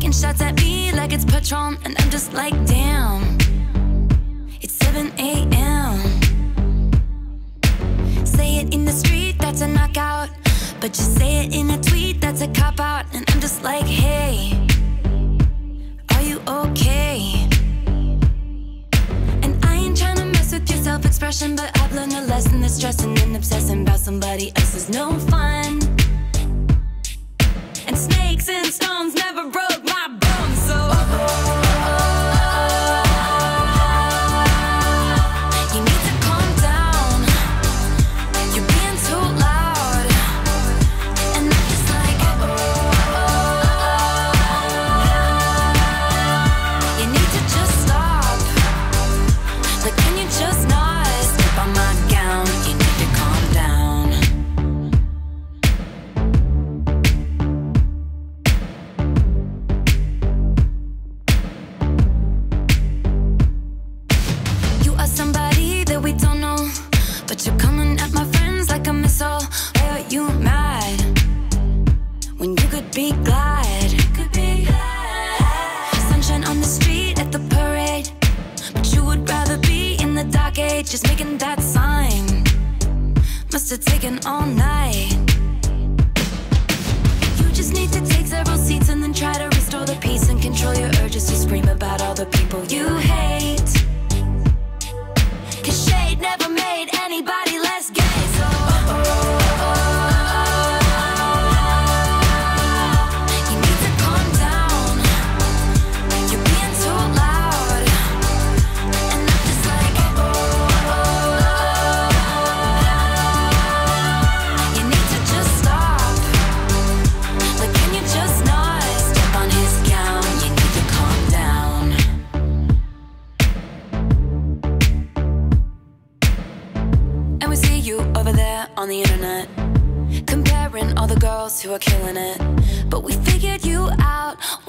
taking shots at me like it's Patron, and I'm just like, damn, it's 7 a.m. Say it in the street, that's a knockout, but you say it in a tweet, that's a cop-out. And I'm just like, hey, are you okay? And I ain't tryna mess with your self-expression, but I've learned a lesson that stressing and obsessing about somebody else is no fun. And snakes and stones never broke my bones, so you need to calm down. You're being too loud. And I'm just like, you need to just stop. Like, can you just not slip on my gown? You need to calm down. You are somebody that we don't know, but you're coming at my friends like a missile. Why are you mad when you could be glad? Sunshine on the street at the parade, but you would rather be in the dark age, just making that sign. Must have taken all night. You just need to take several seats and then try to restore the peace and control your urges to scream about all the people you hate. 'Cause shade never made anybody less gay, so you need to calm down. You're being too loud. And I'm just like, you need to just stop. Like, can you just not step on his gown? You need to calm down. And we see you over there on the internet, comparing all the girls who are killing it. But we figured you out